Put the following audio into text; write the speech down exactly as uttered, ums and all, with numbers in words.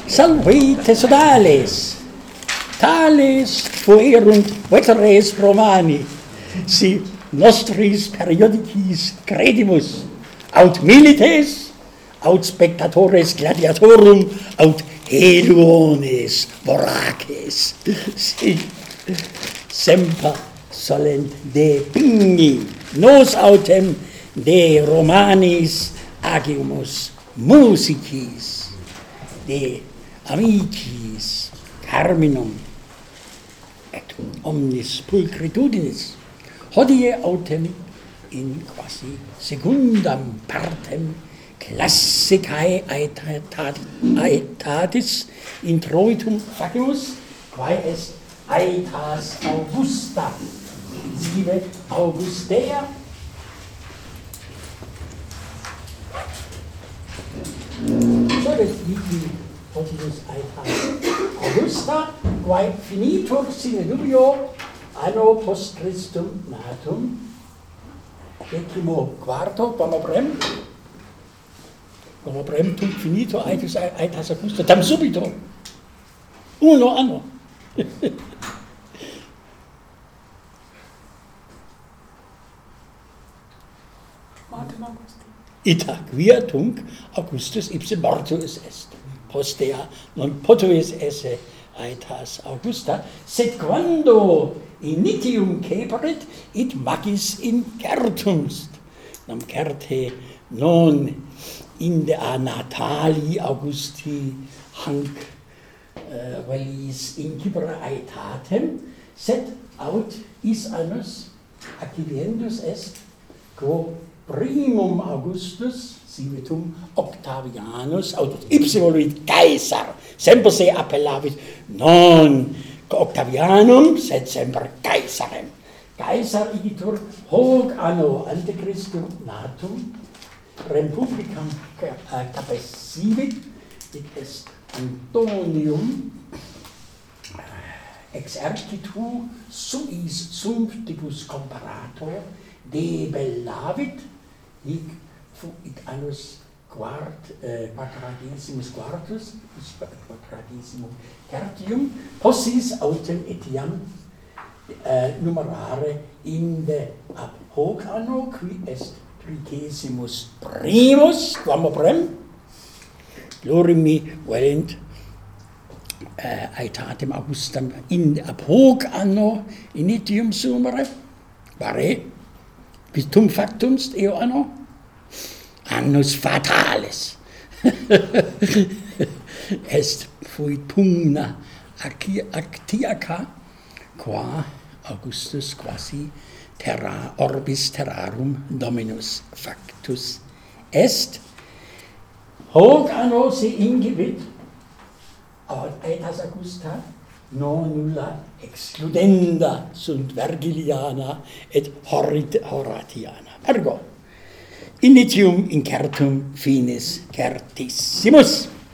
Salvete sodales, tales fuerunt veteres Romani, si nostris periodicis credimus, aut milites, aut spectatores gladiatorum, aut heluones voraces, si semper solent de pigni, nos autem de Romanis agimus musicis, de amicis carminum et omnis pulchritudinis, hodie autem in quasi secundam partem classicae aetatis introitum facimus, quae est aetas Augusta, sive Augustea, solet viti potimus aetas Augusta, quae finitur sine dubio anno post Christum natum, decimo quarto, quamobrem, quamobrem tum finito aetas, aetas Augusta, tam subito, uno anno. Ita quia tunc Augustus ipse mortuus est, postea non potuis esse aetas Augusta, sed quando initium ceperit, it magis incertumst, nam certe non inde a natali Augusti hanc uh, velis incipere aetatem, sed aut is annus accipiendus est, quo primum Augustus, civitum Octavianus, aut ipse voluit Caesar, semper se appellavit non Octavianum, sed semper Caesarem. Caesar igitur hoc anno ante Christum natum, republicam capessivit, et est Antonium exercitu suis sumptibus comparator debellavit, hic fuit annus quart, eh, quadragesimus quartus, quadragesimum tertium, possis autem etiam eh, numerare inde ab hoc anno, qui est trigesimus primus, quamobrem, plurimi velint uh, aetatem Augustam inde ab hoc anno initium sumere, pare, Vitum factumst eo anno? Annus fatalis. Est fuit pugna actiaca, qua Augustus quasi terra orbis terrarum dominus factus est. Hoc anno se ingibit, aetas Augusta, non nulla excludenda sunt Vergiliana et Horatiana. Ergo, initium incertum finis certissimus.